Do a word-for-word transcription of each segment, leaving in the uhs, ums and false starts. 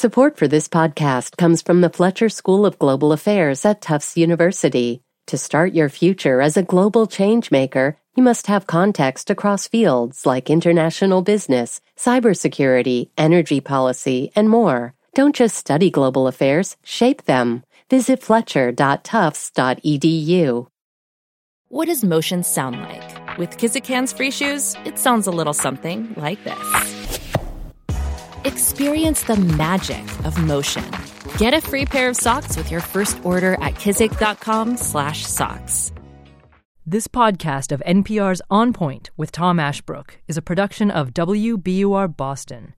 Support for this podcast comes from the Fletcher School of Global Affairs at Tufts University. To start your future as a global changemaker, you must have context across fields like international business, cybersecurity, energy policy, and more. Don't just study global affairs, shape them. Visit fletcher dot tufts dot e d u. What does motion sound like? With Kizik hands-free shoes, it sounds a little something like this. Experience the magic of motion. Get a free pair of socks with your first order at kizik.com slash socks. This podcast of N P R's On Point with Tom Ashbrook is a production of W B U R Boston.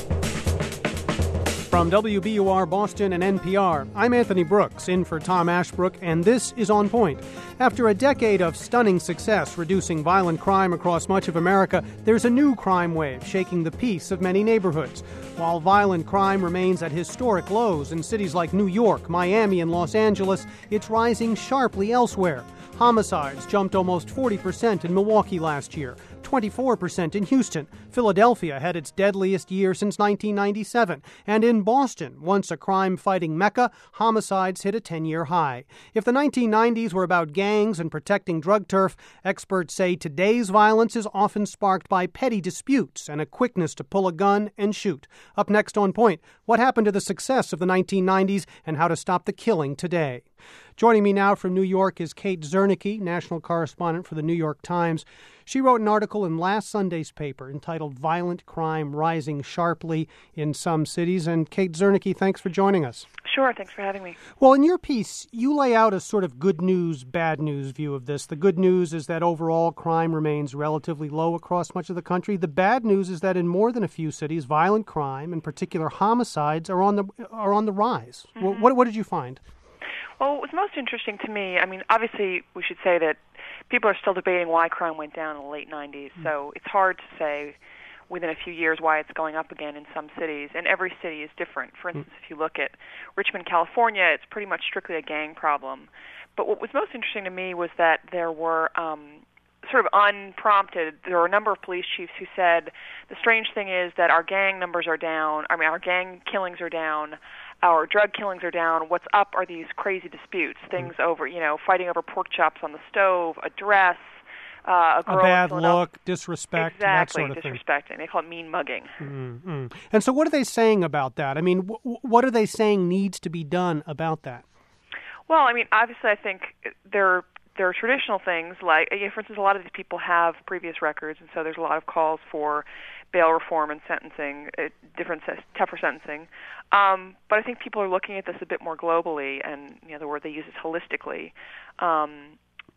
From W B U R Boston and N P R, I'm Anthony Brooks, in for Tom Ashbrook, and this is On Point. After a decade of stunning success reducing violent crime across much of America, there's a new crime wave shaking the peace of many neighborhoods. While violent crime remains at historic lows in cities like New York, Miami, and Los Angeles, it's rising sharply elsewhere. Homicides jumped almost forty percent in Milwaukee last year, twenty-four percent in Houston. Philadelphia had its deadliest year since nineteen ninety-seven. And in Boston, once a crime-fighting mecca, homicides hit a ten-year high. If the nineteen nineties were about gangs and protecting drug turf, experts say today's violence is often sparked by petty disputes and a quickness to pull a gun and shoot. Up next on Point, what happened to the success of the nineteen nineties and how to stop the killing today. Joining me now from New York is Kate Zernike, national correspondent for the New York Times. She wrote an article in last Sunday's paper entitled Violent Crime Rising Sharply in Some Cities. And Kate Zernike, thanks for joining us. Sure, thanks for having me. Well, in your piece, you lay out a sort of good news, bad news view of this. The good news is that overall crime remains relatively low across much of the country. The bad news is that in more than a few cities, violent crime, in particular homicides, are on the are on the rise. Mm-hmm. What, what did you find? Well, what was most interesting to me, I mean, obviously we should say that people are still debating why crime went down in the late nineties, mm-hmm. so it's hard to say within a few years why it's going up again in some cities, and every city is different. For instance, mm-hmm. if you look at Richmond, California, it's pretty much strictly a gang problem. But what was most interesting to me was that there were, um, sort of unprompted, there were a number of police chiefs who said, the strange thing is that our gang numbers are down, I mean, our gang killings are down, our drug killings are down. What's up are these crazy disputes, things over, you know, fighting over pork chops on the stove, a dress, uh, a girl. A bad look, disrespect, exactly, that sort of disrespect, thing. And they call it mean mugging. Mm-hmm. And so what are they saying about that? I mean, w- what are they saying needs to be done about that? Well, I mean, obviously I think there, there are traditional things like, you know, for instance, a lot of these people have previous records, and so there's a lot of calls for bail reform and sentencing, uh, different, tougher sentencing. Um, but I think people are looking at this a bit more globally, and you know the word they use is holistically, um,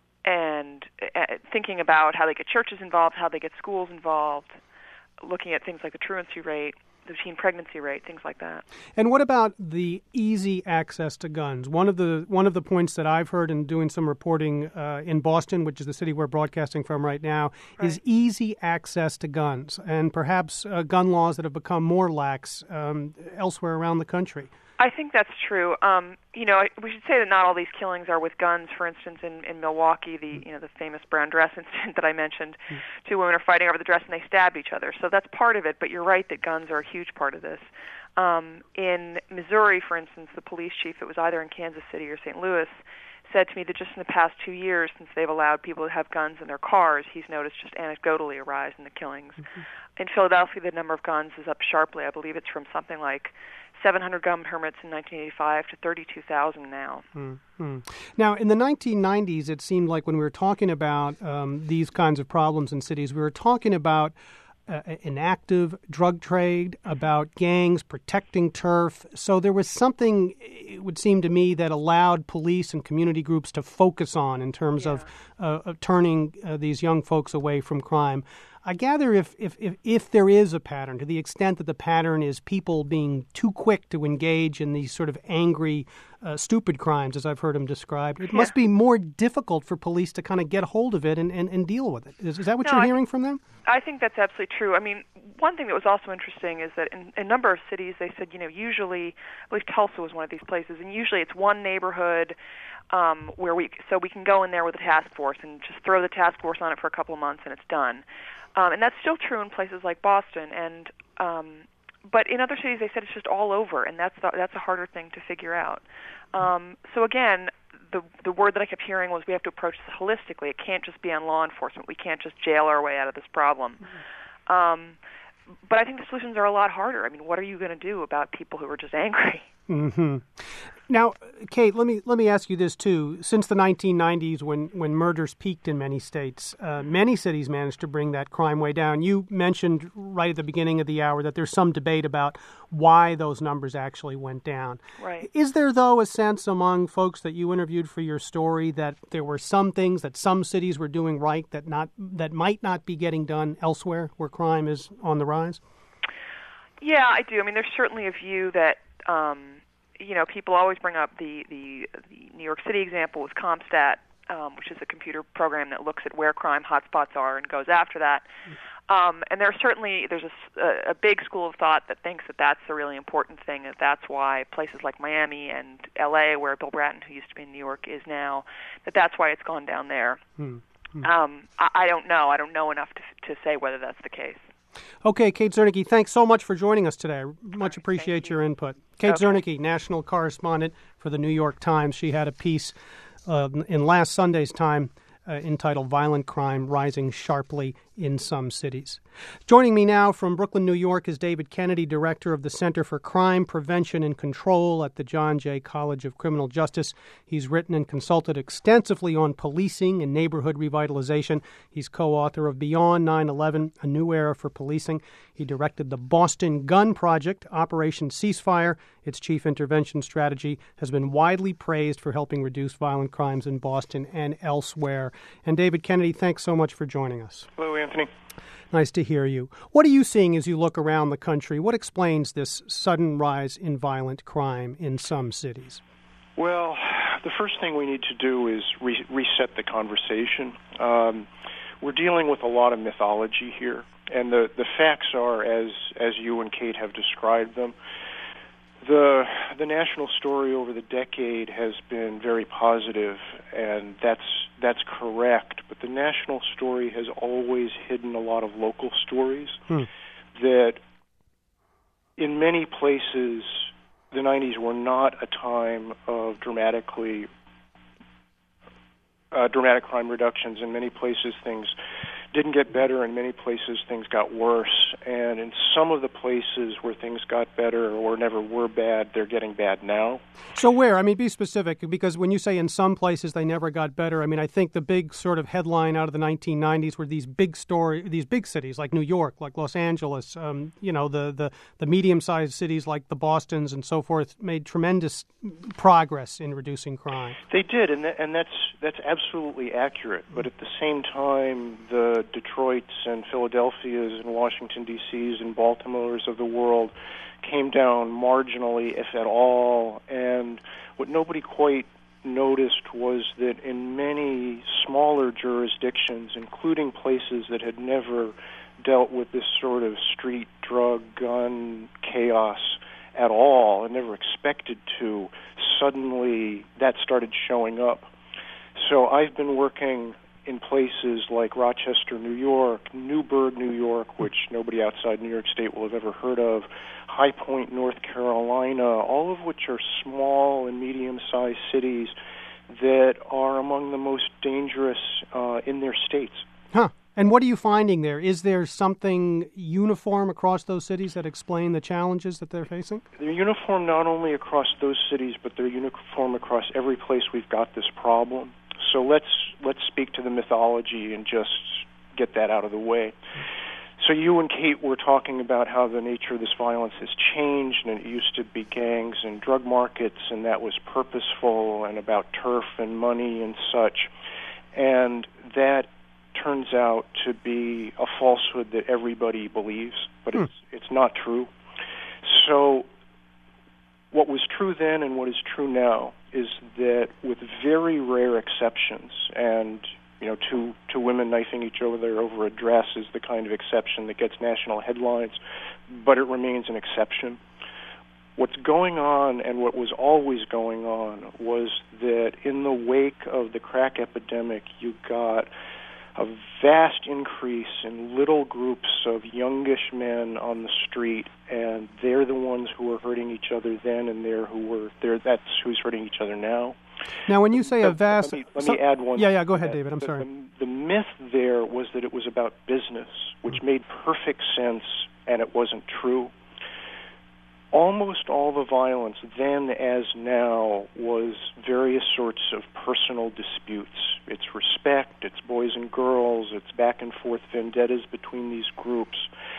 and uh, thinking about how they get churches involved, how they get schools involved, looking at things like the truancy rate, the teen pregnancy rate, things like that. And what about the easy access to guns? One of the one of the points that I've heard in doing some reporting uh, in Boston, which is the city we're broadcasting from right now, right. is easy access to guns, and perhaps uh, gun laws that have become more lax um, elsewhere around the country. I think that's true. Um, you know, we should say that not all these killings are with guns. For instance, in, in Milwaukee, the you know the famous brown dress incident that I mentioned, mm. two women are fighting over the dress and they stab each other. So that's part of it. But you're right that guns are a huge part of this. Um, in Missouri, for instance, the police chief, it was either in Kansas City or Saint Louis, said to me that just in the past two years, since they've allowed people to have guns in their cars, he's noticed just anecdotally a rise in the killings. Mm-hmm. In Philadelphia, the number of guns is up sharply. I believe it's from something like seven hundred gun permits in nineteen eighty-five to thirty-two thousand now. Mm-hmm. Now, in the nineteen nineties, it seemed like when we were talking about um, these kinds of problems in cities, we were talking about uh, an active drug trade, about gangs protecting turf. So there was something, it would seem to me, that allowed police and community groups to focus on in terms yeah. of, uh, of turning uh, these young folks away from crime. I gather if, if, if, if there is a pattern, to the extent that the pattern is people being too quick to engage in these sort of angry, uh, stupid crimes, as I've heard them described, it yeah. must be more difficult for police to kind of get hold of it and, and, and deal with it. Is, is that what no, you're I hearing th- from them? I think that's absolutely true. I mean, one thing that was also interesting is that in a number of cities, they said, you know, usually, I believe Tulsa was one of these places, and usually it's one neighborhood um, where we, so we can go in there with a task force and just throw the task force on it for a couple of months and it's done. Um, and that's still true in places like Boston. And um, but in other cities, they said it's just all over, and that's the, that's a harder thing to figure out. Um, so again, the the word that I kept hearing was we have to approach this holistically. It can't just be on law enforcement. We can't just jail our way out of this problem. Mm-hmm. Um, but I think the solutions are a lot harder. I mean, what are you going to do about people who are just angry? Mm-hmm. Now, Kate, let me let me ask you this too. Since the nineteen nineties, when, when murders peaked in many states, uh, many cities managed to bring that crime way down. You mentioned right at the beginning of the hour that there's some debate about why those numbers actually went down. Right. Is there, though, a sense among folks that you interviewed for your story that there were some things that some cities were doing right that not that might not be getting done elsewhere where crime is on the rise? Yeah, I do. I mean, there's certainly a view that Um, you know, people always bring up the, the, the New York City example with CompStat, um, which is a computer program that looks at where crime hotspots are and goes after that. Um, and there's certainly there's a, a big school of thought that thinks that that's a really important thing, that that's why places like Miami and L A, where Bill Bratton, who used to be in New York, is now, that that's why it's gone down there. Mm-hmm. Um, I, I don't know. I don't know enough to, to say whether that's the case. Okay, Kate Zernike, thanks so much for joining us today. I much appreciate your input. Kate okay. Zernike, national correspondent for the New York Times. She had a piece uh, in last Sunday's Time uh, entitled Violent Crime Rising Sharply in Some Cities. Joining me now from Brooklyn, New York, is David Kennedy, director of the Center for Crime Prevention and Control at the John Jay College of Criminal Justice. He's written and consulted extensively on policing and neighborhood revitalization. He's co-author of Beyond nine eleven, A New Era for Policing. He directed the Boston Gun Project, Operation Ceasefire. Its chief intervention strategy has been widely praised for helping reduce violent crimes in Boston and elsewhere. And David Kennedy, thanks so much for joining us. Hello, Anthony. Nice to hear you. What are you seeing as you look around the country? What explains this sudden rise in violent crime in some cities? Well, the first thing we need to do is re- reset the conversation. Um, we're dealing with a lot of mythology here, and the, the facts are, as as you and Kate have described them. The the national story over the decade has been very positive, and that's that's correct. But the national story has always hidden a lot of local stories hmm. that, in many places, the nineties were not a time of dramatically uh, dramatic crime reductions. In many places, things didn't get better. In many places, things got worse. And in some of the places where things got better or never were bad, they're getting bad now. So where? I mean, be specific, because when you say in some places they never got better, I mean, I think the big sort of headline out of the nineteen nineties were these big story, these big cities like New York, like Los Angeles, um, you know, the, the, the medium-sized cities like the Bostons and so forth made tremendous progress in reducing crime. They did, and that, and that's that's absolutely accurate. But at the same time, the Detroits and Philadelphias and Washington, D C's and Baltimores of the world came down marginally, if at all. And what nobody quite noticed was that in many smaller jurisdictions, including places that had never dealt with this sort of street drug gun chaos at all and never expected to, suddenly that started showing up. So I've been working in places like Rochester, New York, Newburgh, New York, which nobody outside New York State will have ever heard of, High Point, North Carolina, all of which are small and medium-sized cities that are among the most dangerous uh, in their states. Huh. And what are you finding there? Is there something uniform across those cities that explain the challenges that they're facing? They're uniform not only across those cities, but they're uniform across every place we've got this problem. So let's let's speak to the mythology and just get that out of the way. So you and Kate were talking about how the nature of this violence has changed, and it used to be gangs and drug markets, and that was purposeful and about turf and money and such. And that turns out to be a falsehood that everybody believes, but hmm. it's it's not true. So what was true then and what is true now is that, with very rare exceptions, and you know, two two women knifing each other over a dress is the kind of exception that gets national headlines, but it remains an exception. What's going on, and what was always going on, was that in the wake of the crack epidemic, you got a vast increase in little groups of youngish men on the street, and they're the ones who were hurting each other then, and they're who were they're that's who's hurting each other now. Now, when you say so, a vast, let me, let so, me add one. Yeah, yeah. Go ahead, that, David. I'm the, sorry. The, the myth there was that it was about business, which mm-hmm. made perfect sense, and it wasn't true. Almost all the violence, then as now, was various sorts of personal disputes. It's respect, it's boys and girls, it's back and forth vendettas between these groups.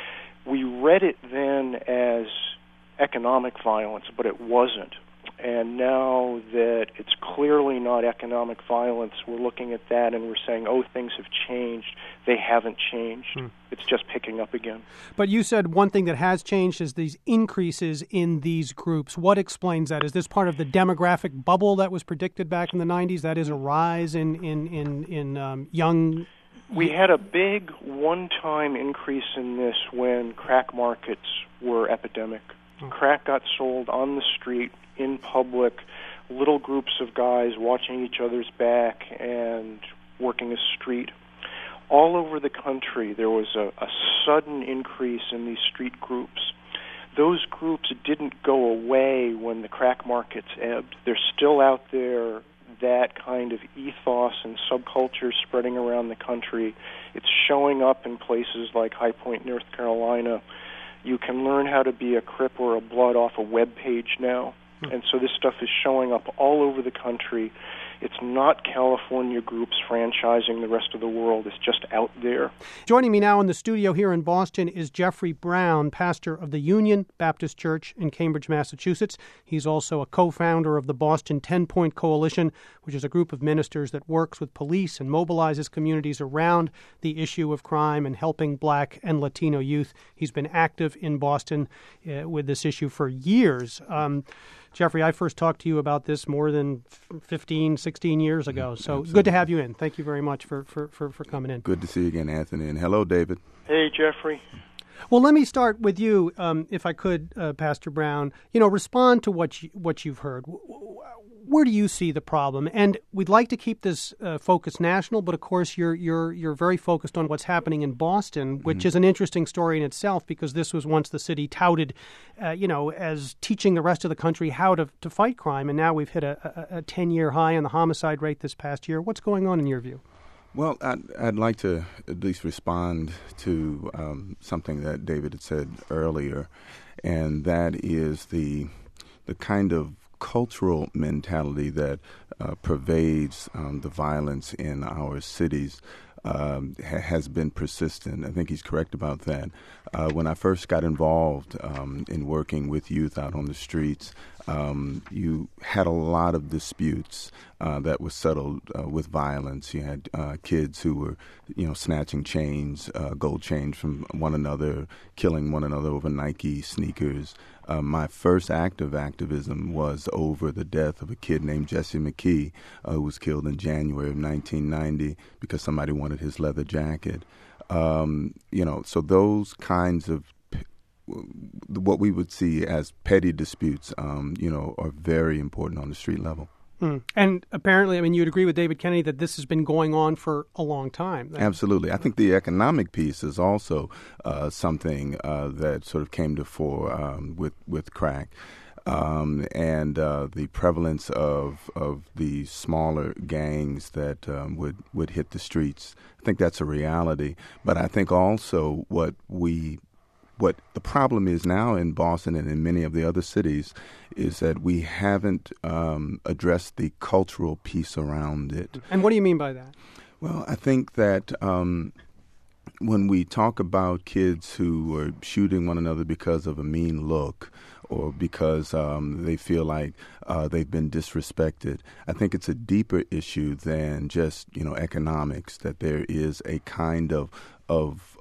We read it then as economic violence, but it wasn't. And now that it's clearly not economic violence, we're looking at that and we're saying, oh, things have changed. They haven't changed. Hmm. It's just picking up again. But you said one thing that has changed is these increases in these groups. What explains that? Is this part of the demographic bubble that was predicted back in the nineties? That is a rise in, in, in, in um, young... We had a big one-time increase in this when crack markets were epidemic. Oh. Crack got sold on the street, in public, little groups of guys watching each other's back and working a street. All over the country, there was a, a sudden increase in these street groups. Those groups didn't go away when the crack markets ebbed. They're still out there, that kind of ethos and subculture spreading around the country. It's showing up in places like High Point, North Carolina. You can learn how to be a Crip or a Blood off a web page now. And so this stuff is showing up all over the country. It's not California groups franchising the rest of the world. It's just out there. Joining me now in the studio here in Boston is Jeffrey Brown, pastor of the Union Baptist Church in Cambridge, Massachusetts. He's also a co-founder of the Boston ten-Point Coalition, which is a group of ministers that works with police and mobilizes communities around the issue of crime and helping Black and Latino youth. He's been active in Boston uh, with this issue for years. Um, Jeffrey, I first talked to you about this more than fifteen, sixteen years ago. So Absolutely. Good to have you in. Thank you very much for, for, for, for coming in. Good to see you again, Anthony. And hello, David. Hey, Jeffrey. Well, let me start with you, um, if I could, uh, Pastor Brown. You know, respond to what you, what you've heard. Where do you see the problem? And we'd like to keep this uh, focus national, but of course you're you're you're very focused on what's happening in Boston, which mm-hmm. is an interesting story in itself because this was once the city touted, uh, you know, as teaching the rest of the country how to to fight crime, and now we've hit a, a, a ten-year high on the homicide rate this past year. What's going on in your view? Well, I'd, I'd like to at least respond to um, something that David had said earlier, and that is the the kind of cultural mentality that uh, pervades um, the violence in our cities um, ha- has been persistent. I think he's correct about that. Uh, when I first got involved um, in working with youth out on the streets, um, you had a lot of disputes uh, that were settled uh, with violence. You had uh, kids who were, you know, snatching chains, uh, gold chains from one another, killing one another over Nike sneakers. Uh, my first act of activism was over the death of a kid named Jesse McKee, uh, who was killed in January of nineteen ninety because somebody wanted his leather jacket. Um, you know, so those kinds of what we would see as petty disputes, um, you know, are very important on the street level. Mm. And apparently, I mean, you'd agree with David Kennedy that this has been going on for a long time. Absolutely. I think the economic piece is also uh, something uh, that sort of came to fore um, with, with crack. Um, and uh, the prevalence of of the smaller gangs that um, would, would hit the streets. I think that's a reality. But I think also what we What the problem is now in Boston and in many of the other cities is that we haven't um, addressed the cultural piece around it. And what do you mean by that? Well, I think that um, when we talk about kids who are shooting one another because of a mean look or because um, they feel like uh, they've been disrespected, I think it's a deeper issue than just, you know, economics, that there is a kind of of of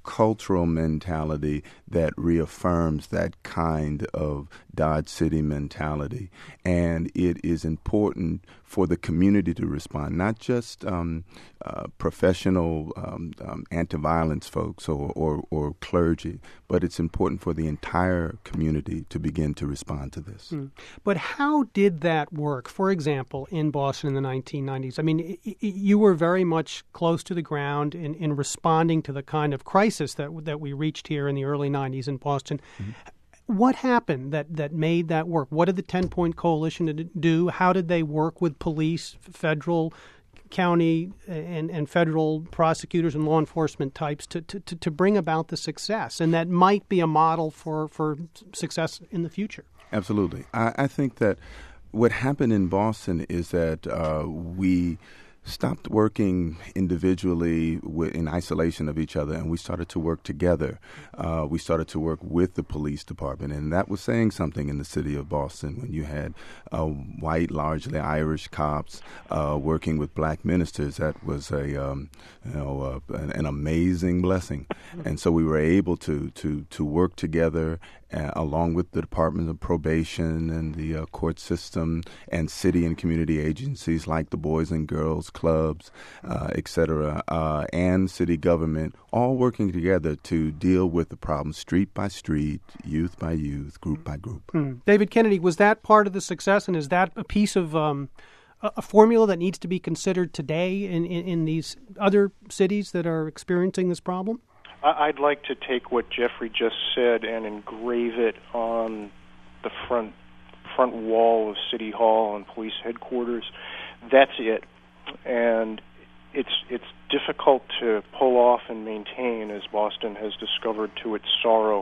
cultural mentality that reaffirms that kind of Dodge City mentality. And it is important for the community to respond, not just um, uh, professional um, um, anti-violence folks or, or, or clergy, but it's important for the entire community to begin to respond to this. Mm. But how did that work, for example, in Boston in the nineteen nineties? I mean, y- y- you were very much close to the ground in, in responding to the kind of crisis that that we reached here in the early nineties in Boston. Mm-hmm. What happened that, that made that work? What did the ten-Point Coalition do? How did they work with police, federal, county, and, and federal prosecutors and law enforcement types to, to, to bring about the success? And that might be a model for, for success in the future. Absolutely. I, I think that what happened in Boston is that uh, we stopped working individually w- in isolation of each other, and we started to work together. Uh, we started to work with the police department, and that was saying something in the city of Boston when you had uh, white, largely Irish cops uh, working with black ministers. That was a um, you know uh, an, an amazing blessing, and so we were able to to to work together. Uh, along with the Department of Probation and the uh, court system and city and community agencies like the Boys and Girls Clubs, uh, et cetera, uh, and city government, all working together to deal with the problem street by street, youth by youth, group by group. Mm. David Kennedy, was that part of the success, and is that a piece of um, a, a formula that needs to be considered today in, in, in these other cities that are experiencing this problem? I'd like to take what Jeffrey just said and engrave it on the front front wall of City Hall and police headquarters. That's it. And it's it's difficult to pull off and maintain, as Boston has discovered to its sorrow.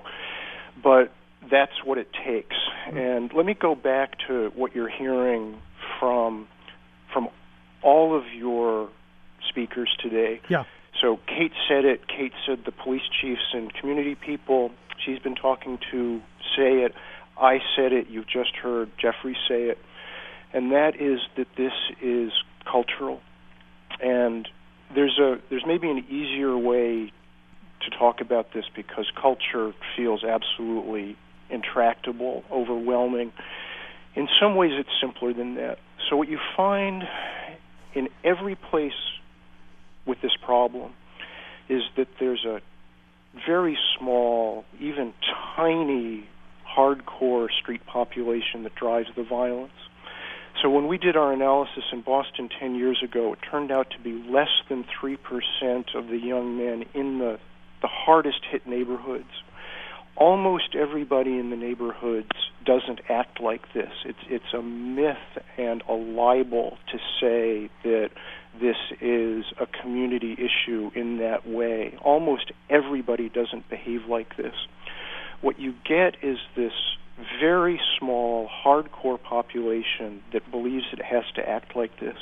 But that's what it takes. And let me go back to what you're hearing from from all of your speakers today. Yeah. So Kate said it. Kate said the police chiefs and community people she's been talking to say it. I said it. You've just heard Jeffrey say it. And that is that this is cultural. And there's a there's maybe an easier way to talk about this because culture feels absolutely intractable, overwhelming. In some ways it's simpler than that. So what you find in every place with this problem is that there's a very small, even tiny, hardcore street population that drives the violence. So when we did our analysis in Boston ten years ago, it turned out to be less than three percent of the young men in the, the hardest hit neighborhoods. Almost everybody in the neighborhoods doesn't act like this. It's it's a myth and a libel to say that this is a community issue in that way. Almost everybody doesn't behave like this. What you get is this very small, hardcore population that believes it has to act like this.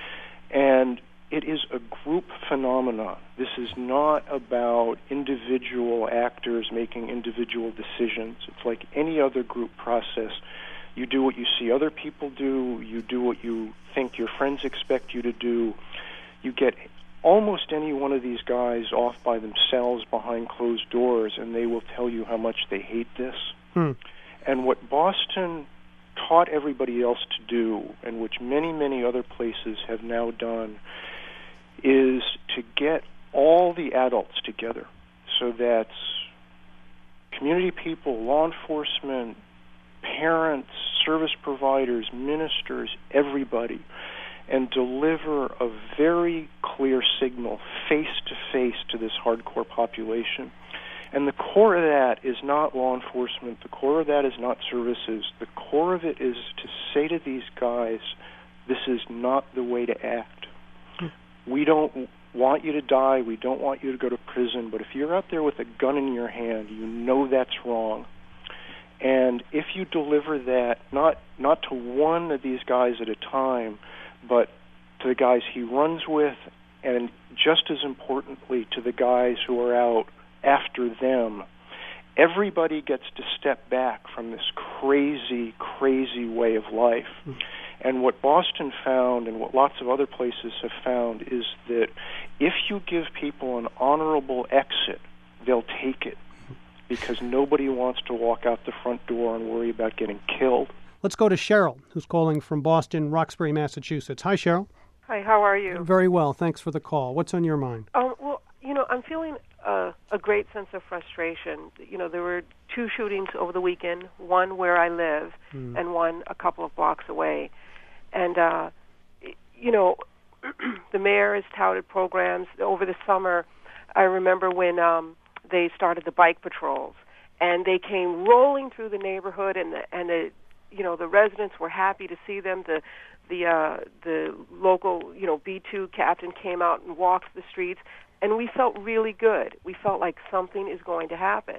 And it is a group phenomenon. This is not about individual actors making individual decisions. It's like any other group process. You do what you see other people do. You do what you think your friends expect you to do. You get almost any one of these guys off by themselves behind closed doors, and they will tell you how much they hate this. Hmm. And what Boston taught everybody else to do, and which many, many other places have now done, is to get all the adults together. So that's community people, law enforcement, parents, service providers, ministers, everybody, and deliver a very clear signal face-to-face to this hardcore population. And the core of that is not law enforcement. The core of that is not services. The core of it is to say to these guys, this is not the way to act. We don't want you to die. We don't want you to go to prison. But if you're out there with a gun in your hand, you know that's wrong. And if you deliver that, not not to one of these guys at a time, but to the guys he runs with, and just as importantly, to the guys who are out after them, everybody gets to step back from this crazy, crazy way of life. Mm-hmm. And what Boston found, and what lots of other places have found, is that if you give people an honorable exit they'll take it, because nobody wants to walk out the front door and worry about getting killed. Let's go to Cheryl, who's calling from Boston, Roxbury, Massachusetts. Hi, Cheryl. Hi, how are you? Very well. Thanks for the call. What's on your mind? Um, well, you know, I'm feeling uh, a great sense of frustration. You know, there were two shootings over the weekend, one where I live mm. and one a couple of blocks away. And, uh, you know, the mayor has touted programs over the summer. I remember when um, they started the bike patrols, and they came rolling through the neighborhood, and the, and the you know the residents were happy to see them. The the uh, the local you know B two captain came out and walked the streets, and we felt really good. We felt like something is going to happen,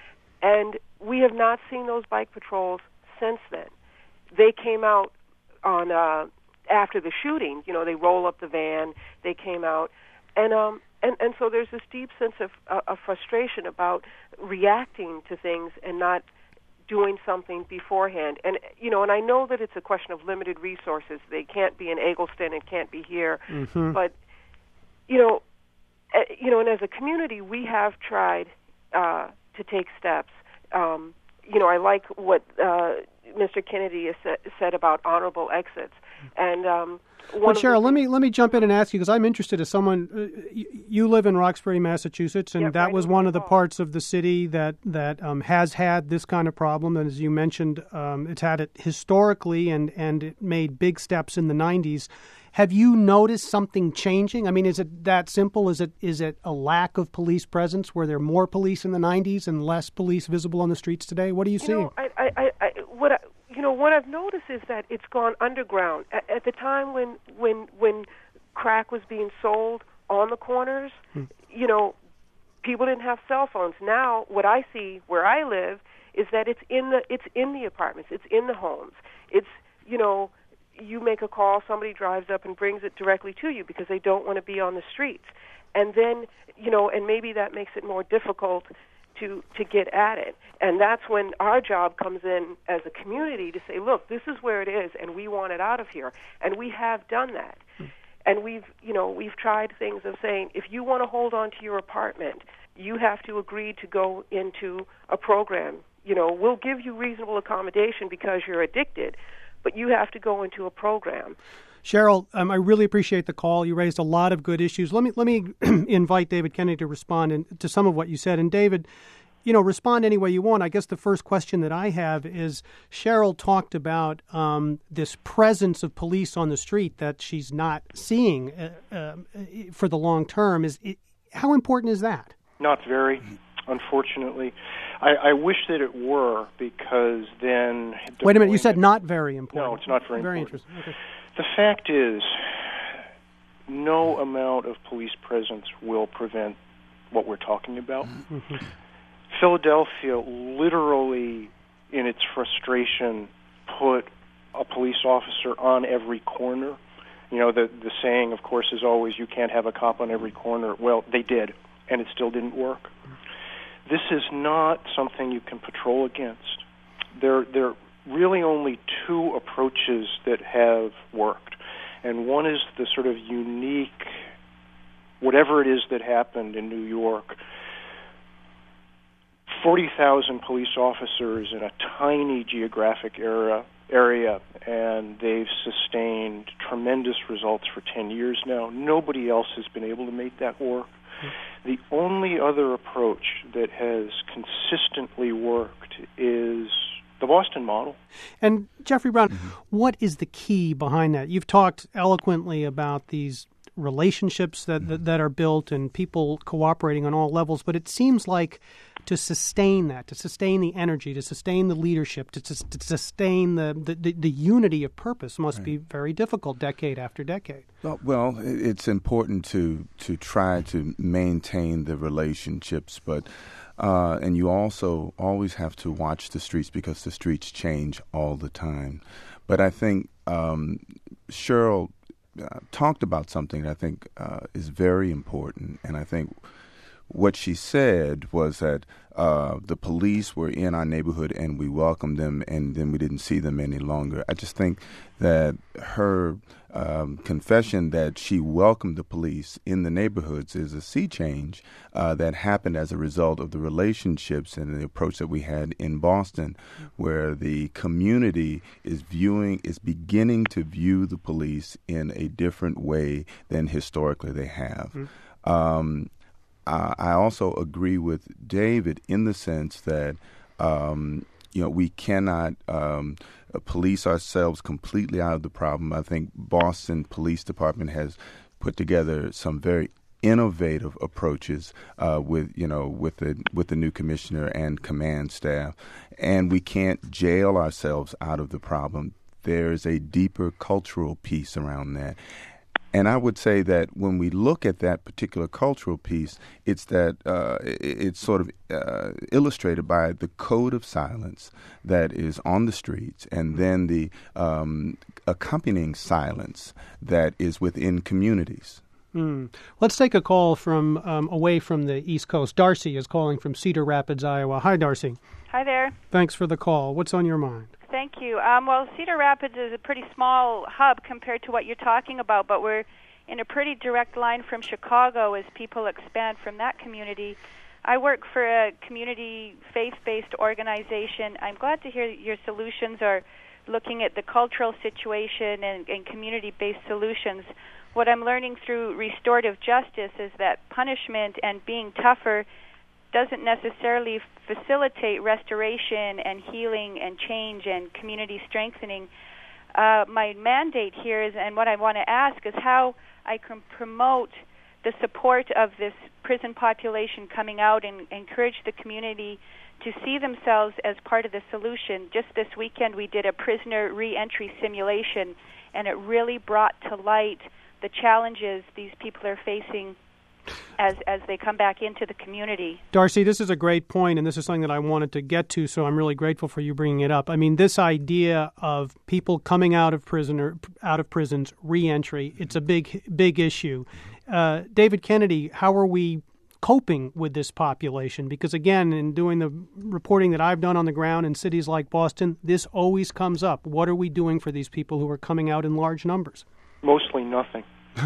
and we have not seen those bike patrols since then. They came out on uh, after the shooting. You know, they roll up the van. They came out, and um and and so there's this deep sense of uh, of frustration about reacting to things and not doing something beforehand. And, you know, and I know that it's a question of limited resources. They can't be in Eggleston and can't be here. Mm-hmm. But, you know, uh, you know, and as a community, we have tried uh, to take steps. Um, you know, I like what uh, Mister Kennedy has sa- said about honorable exits. And um, But Cheryl, let me let me jump in and ask you, because I'm interested as someone. Uh, you live in Roxbury, Massachusetts, and yep, that right was one of the parts of the city that that um, has had this kind of problem. And as you mentioned, um, it's had it historically, and and it made big steps in the nineties. Have you noticed something changing? I mean, is it that simple? Is it is it a lack of police presence? Were there more police in the nineties and less police visible on the streets today? What are you, you seeing? Know, I, I, I, what I, you know, what I've noticed is that it's gone underground. At, at the time when when when crack was being sold on the corners, hmm. you know, people didn't have cell phones. Now, what I see where I live is that it's in the it's in the apartments, it's in the homes. It's, you know, you make a call, somebody drives up and brings it directly to you because they don't want to be on the streets. And then, you know, and maybe that makes it more difficult to to get at it. And that's when our job comes in as a community to say, look, this is where it is, and we want it out of here. And we have done that. Hmm. And we've, you know, we've tried things of saying, if you want to hold on to your apartment, you have to agree to go into a program. You know, we'll give you reasonable accommodation because you're addicted, but you have to go into a program. Cheryl, um, I really appreciate the call. You raised a lot of good issues. Let me let me invite David Kennedy to respond in, to some of what you said. And David, you know, respond any way you want. I guess the first question that I have is, Cheryl talked about um, this presence of police on the street that she's not seeing uh, uh, for the long term. Is it, how important is that? Not very, unfortunately. I, I wish that it were, because then... Wait a minute, you said not very important. No, it's not very, very important. Very interesting. Okay. The fact is, no amount of police presence will prevent what we're talking about. Mm-hmm. Philadelphia literally, in its frustration, put a police officer on every corner. You know, the, the saying, of course, is always, you can't have a cop on every corner. Well, they did, and it still didn't work. This is not something you can patrol against. There, there are really only two approaches that have worked. And one is the sort of unique, whatever it is that happened in New York, forty thousand police officers in a tiny geographic area, area, and they've sustained tremendous results for ten years now. Nobody else has been able to make that work. The only other approach that has consistently worked is the Boston model. And Jeffrey Brown, mm-hmm. what is the key behind that? You've talked eloquently about these relationships that, mm-hmm. that that are built and people cooperating on all levels, but it seems like to sustain that, to sustain the energy, to sustain the leadership, to, to, to sustain the, the, the unity of purpose must right. be very difficult decade after decade. Well, well, it's important to, to try to maintain the relationships, but uh, and you also always have to watch the streets because the streets change all the time. But I think um, Cheryl uh, talked about something that I think uh, is very important, and I think what she said was that uh, the police were in our neighborhood and we welcomed them, and then we didn't see them any longer. I just think that her um, confession that she welcomed the police in the neighborhoods is a sea change uh, that happened as a result of the relationships and the approach that we had in Boston, where the community is viewing, is beginning to view the police in a different way than historically they have. Mm-hmm. Um, Uh, I also agree with David in the sense that, um, you know, we cannot um, police ourselves completely out of the problem. I think Boston Police Department has put together some very innovative approaches uh, with, you know, with the with the new commissioner and command staff, and we can't jail ourselves out of the problem. There's a deeper cultural piece around that. And I would say that when we look at that particular cultural piece, it's that uh, it's sort of uh, illustrated by the code of silence that is on the streets, and then the um, accompanying silence that is within communities. Mm. Let's take a call from um, away from the East Coast. Darcy is calling from Cedar Rapids, Iowa. Hi, Darcy. Hi there. Thanks for the call. What's on your mind? Thank you. Um, well, Cedar Rapids is a pretty small hub compared to what you're talking about, but we're in a pretty direct line from Chicago as people expand from that community. I work for a community faith-based organization. I'm glad to hear your solutions are looking at the cultural situation and, and community-based solutions. What I'm learning through restorative justice is that punishment and being tougher doesn't necessarily facilitate restoration and healing and change and community strengthening. Uh, my mandate here is, and what I want to ask is how I can promote the support of this prison population coming out and encourage the community to see themselves as part of the solution. Just this weekend we did a prisoner reentry simulation, and it really brought to light the challenges these people are facing as as they come back into the community. Darcy, this is a great point, and this is something that I wanted to get to, so I'm really grateful for you bringing it up. I mean, this idea of people coming out of prison or out of prisons, reentry, it's a big, big issue. Uh, David Kennedy, how are we coping with this population? Because, again, in doing the reporting that I've done on the ground in cities like Boston, this always comes up. What are we doing for these people who are coming out in large numbers? Mostly nothing.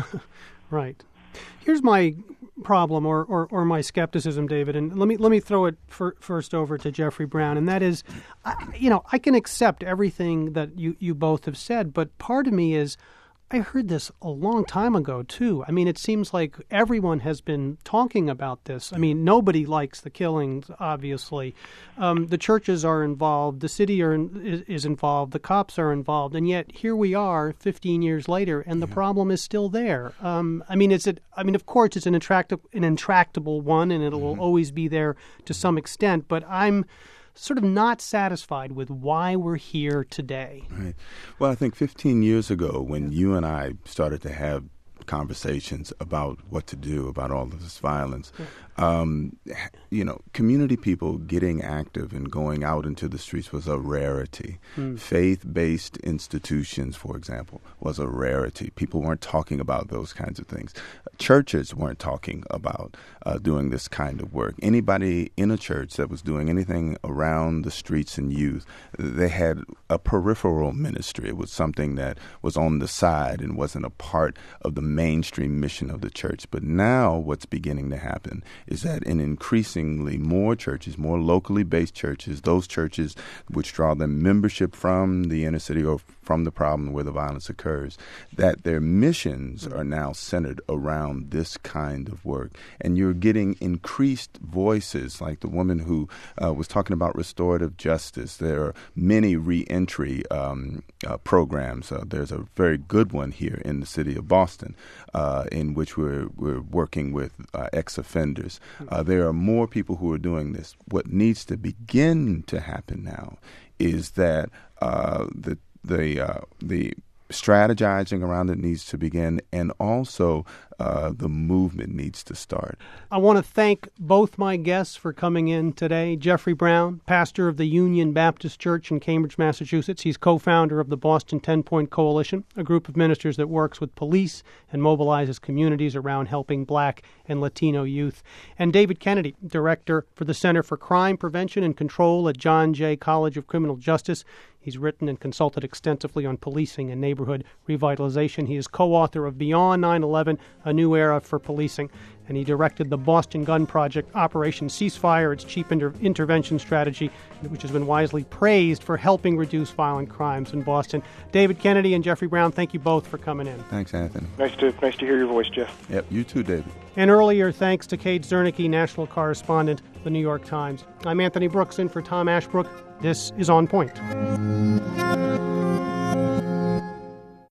Right. Here's my problem, or, or, or my skepticism, David, and let me let me throw it for, first over to Jeffrey Brown, and that is, I, you know, I can accept everything that you, you both have said, but part of me is, I heard this a long time ago, too. I mean, it seems like everyone has been talking about this. I mean, nobody likes the killings, obviously. Um, the churches are involved. The city are in, is, is involved. The cops are involved. And yet here we are fifteen years later, and the yeah. problem is still there. Um, I mean, it's a, I mean, of course, it's an, intractable, an intractable one, and it will mm-hmm. always be there to some extent. But I'm sort of not satisfied with why we're here today. Right. Well, I think fifteen years ago when you and I started to have conversations about what to do about all of this violence, yeah. um, you know, community people getting active and going out into the streets was a rarity. Mm. Faith-based institutions, for example, was a rarity. People weren't talking about those kinds of things. Churches weren't talking about uh, doing this kind of work. Anybody in a church that was doing anything around the streets and youth, they had a peripheral ministry. It was something that was on the side and wasn't a part of the mainstream mission of the church. But now what's beginning to happen is that in increasingly more churches, more locally based churches, those churches which draw their membership from the inner city or from the problem where the violence occurs, that their missions are now centered around this kind of work. And you're getting increased voices, like the woman who uh, was talking about restorative justice. There are many reentry um, uh, programs. Uh, there's a very good one here in the city of Boston, uh, in which we're, we're working with uh, ex-offenders. Uh, there are more people who are doing this. What needs to begin to happen now is that uh, the the uh, the strategizing around it needs to begin, and also uh, the movement needs to start. I want to thank both my guests for coming in today. Jeffrey Brown, pastor of the Union Baptist Church in Cambridge, Massachusetts. He's co-founder of the Boston Ten Point Coalition, a group of ministers that works with police and mobilizes communities around helping Black and Latino youth. And David Kennedy, director for the Center for Crime Prevention and Control at John Jay College of Criminal Justice. He's written and consulted extensively on policing and neighborhood revitalization. He is co-author of Beyond nine eleven, A New Era for Policing, and he directed the Boston Gun Project, Operation Ceasefire, its chief inter- intervention strategy, which has been wisely praised for helping reduce violent crimes in Boston. David Kennedy and Jeffrey Brown, thank you both for coming in. Thanks, Anthony. Nice to nice to hear your voice, Jeff. Yep, you too, David. And earlier, thanks to Kate Zernike, national correspondent, The New York Times. I'm Anthony Brooks, in for Tom Ashbrook. This is On Point.